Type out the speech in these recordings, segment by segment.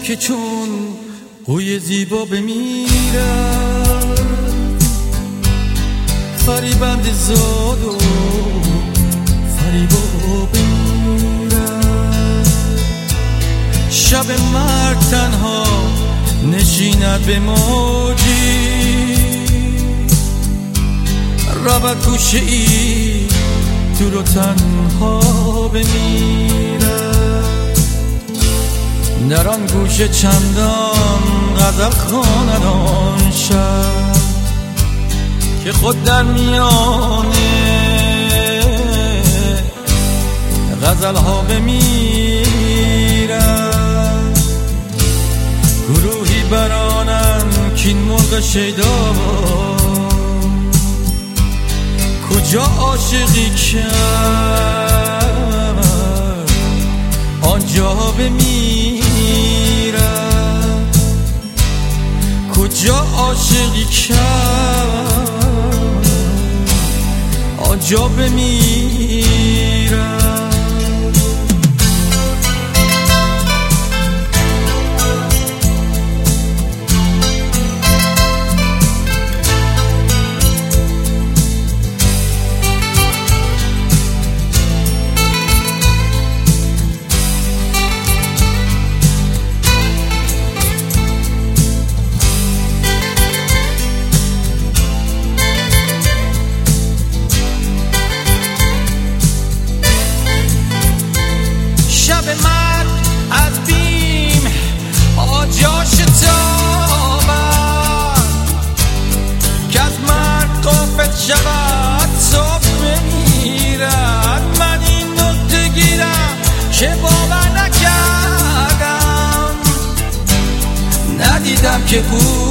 که چون بوی زیبا بمیرد فریبند زاد و فریبا بمیرد شب مرگ تنها نشیند به موجی رود گوشه ای دور و تنها بمیرد در آن گوشه چندان غزل خواند آن شب که خود در میانه غزل ها بمیرد گروهی برانن کین مرغ شیدا کجا عاشقی کرد آنجا بمیرد کجا عاشقی کرد آنجا بمیرد شود صبح بمیرد من این نکته گیرم که باور نکردم ندیدم که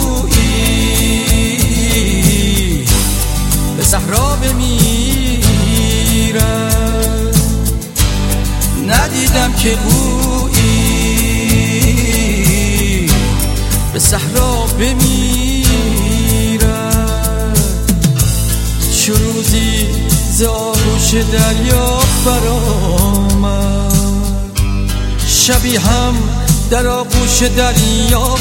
گویی به صحرا بمیرد ندیدم که گویی به صحرا بمیرد چو روزی ز آغوش دریا برآمد شبی هم در آغوش دریا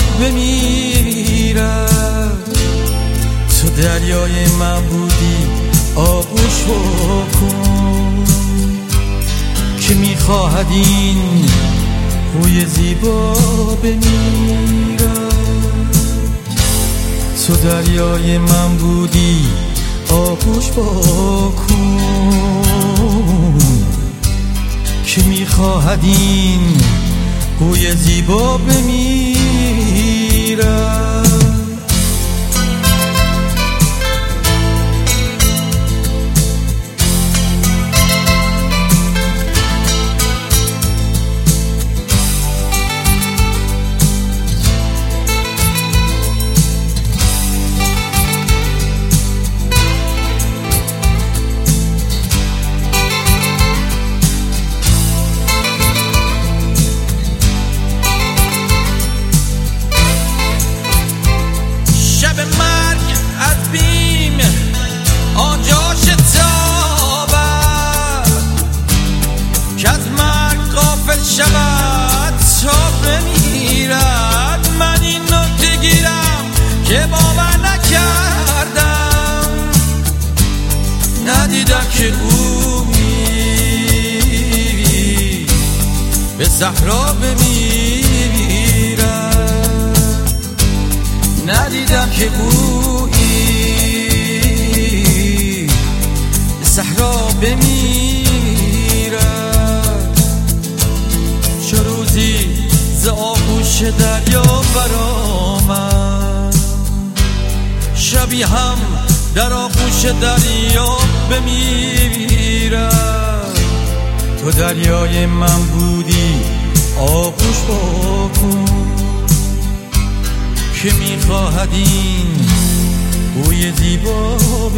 بمیرد تو دریای من بودی آغوش بکن که میخواهد این خوی زیبا بمیرد تو دریای من بودی آغوش بکن که میخواهد این گوی زیبا بمیرد شود تا بمیرد من این نکته گیرم که باور نکردم ندیدم که گویی به صحرا بمیرد ندیدم که گویی به صحرا بمیرد چو روزی ز آغوش دریا برآمد شبی هم در آغوش دریا بمیرد تو دریای من بودی آغوش بکن که میخواهد این بوی زیبا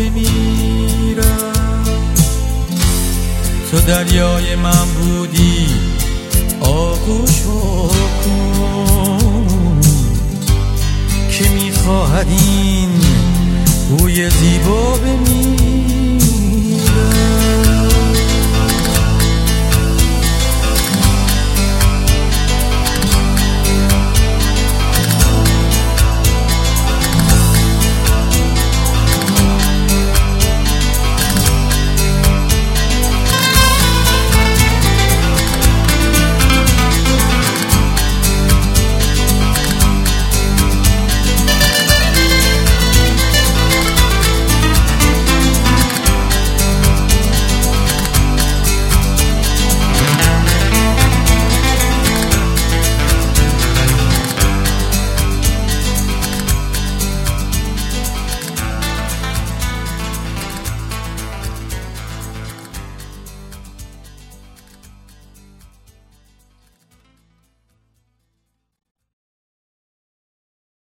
بمیرد تو دریای من بودی آغوش بکن که میخواهد این بوی زیبا بمیرد